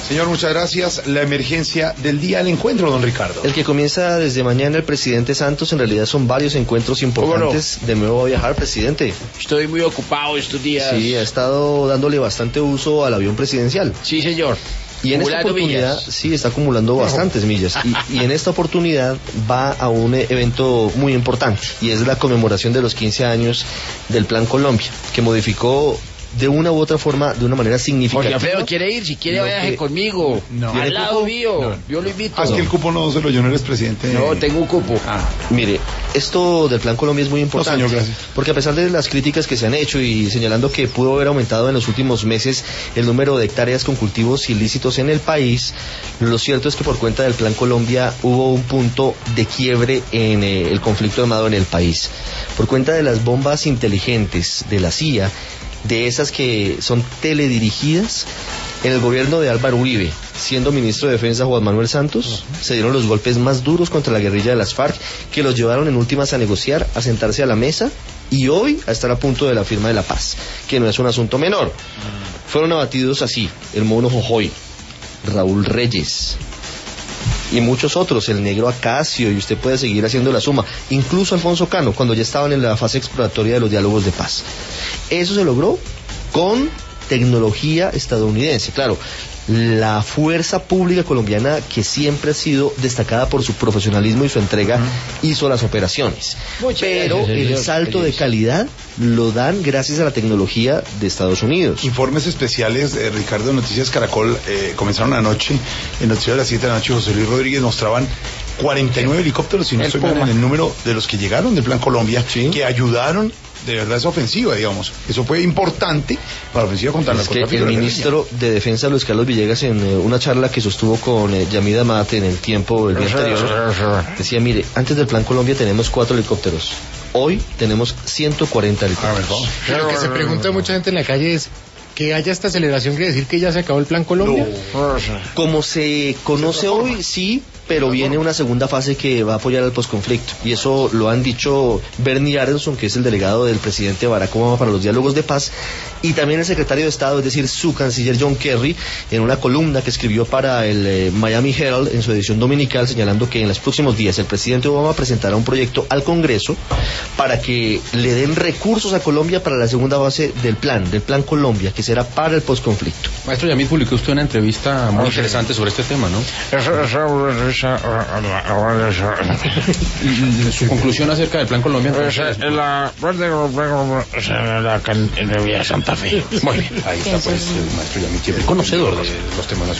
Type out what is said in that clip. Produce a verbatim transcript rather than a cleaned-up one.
Señor, muchas gracias. La emergencia del día del encuentro, don Ricardo. El que comienza desde mañana el presidente Santos, en realidad son varios encuentros importantes. No? De nuevo va a viajar, presidente. Estoy muy ocupado estos días. Sí, ha estado dándole bastante uso al avión presidencial. Sí, señor. Y en esta oportunidad, millas. sí, está acumulando bastantes millas. Y, y en esta oportunidad va a un evento muy importante, y es la conmemoración de los quince años del Plan Colombia, que modificó de una u otra forma, de una manera significativa. Jorge Alfredo quiere ir, si quiere no, viaje que... conmigo, no. al lado cupo? mío, no. yo lo invito. Ah, es que el cupo no se lo, yo no eres presidente. No, tengo un cupo. Ah. Mire, esto del Plan Colombia es muy importante, no, señor, gracias. Porque a pesar de las críticas que se han hecho y señalando que pudo haber aumentado en los últimos meses el número de hectáreas con cultivos ilícitos en el país, lo cierto es que por cuenta del Plan Colombia hubo un punto de quiebre en eh, el conflicto armado en el país. Por cuenta de las bombas inteligentes de la C I A, de esas que son teledirigidas, en el gobierno de Álvaro Uribe, siendo ministro de Defensa Juan Manuel Santos, uh-huh. se dieron los golpes más duros contra la guerrilla de las FARC, que los llevaron en últimas a negociar, a sentarse a la mesa y hoy a estar a punto de la firma de la paz, que no es un asunto menor. Uh-huh. Fueron abatidos así el Mono Jojoy, Raúl Reyes y muchos otros, el Negro Acacio, y usted puede seguir haciendo la suma, incluso Alfonso Cano, cuando ya estaban en la fase exploratoria de los diálogos de paz. Eso se logró con tecnología estadounidense. Claro, la fuerza pública colombiana, que siempre ha sido destacada por su profesionalismo y su entrega, uh-huh. hizo las operaciones. Muchas Pero gracias, el salto de calidad lo dan gracias a la tecnología de Estados Unidos. Informes especiales, eh, Ricardo, Noticias Caracol, eh, comenzaron anoche, en Noticias de las siete de la noche, José Luis Rodríguez mostraban cuarenta y nueve helicópteros, si no estoy mal en el número de los que llegaron del Plan Colombia, sí. que ayudaron. De verdad es ofensiva, digamos. Eso fue importante para la ofensiva contra la narcotráfico. El ministro de Defensa, Luis Carlos Villegas, en eh, una charla que sostuvo con eh, Yamida Mate en el tiempo el día anterior, decía, mire, antes del Plan Colombia tenemos cuatro helicópteros. Hoy tenemos ciento cuarenta helicópteros. Lo que se pregunta mucha gente en la calle es, que haya esta celebración quiere decir que ya se acabó el Plan Colombia. No. Como se conoce hoy, sí, pero viene una segunda fase que va a apoyar al posconflicto, y eso lo han dicho Bernie Aronson, que es el delegado del presidente Barack Obama para los diálogos de paz, y también el secretario de Estado, es decir, su canciller John Kerry, en una columna que escribió para el eh, Miami Herald en su edición dominical, señalando que en los próximos días el presidente Obama presentará un proyecto al Congreso para que le den recursos a Colombia para la segunda fase del plan, del Plan Colombia, que será para el posconflicto. Maestro Yamid, publicó usted una entrevista muy interesante sobre este tema, ¿no? Su conclusión acerca del Plan Colombia. Entonces, la Santa Fe. Muy bien, ahí está pues el maestro Yamid, siempre conocedor de los temas nacionales.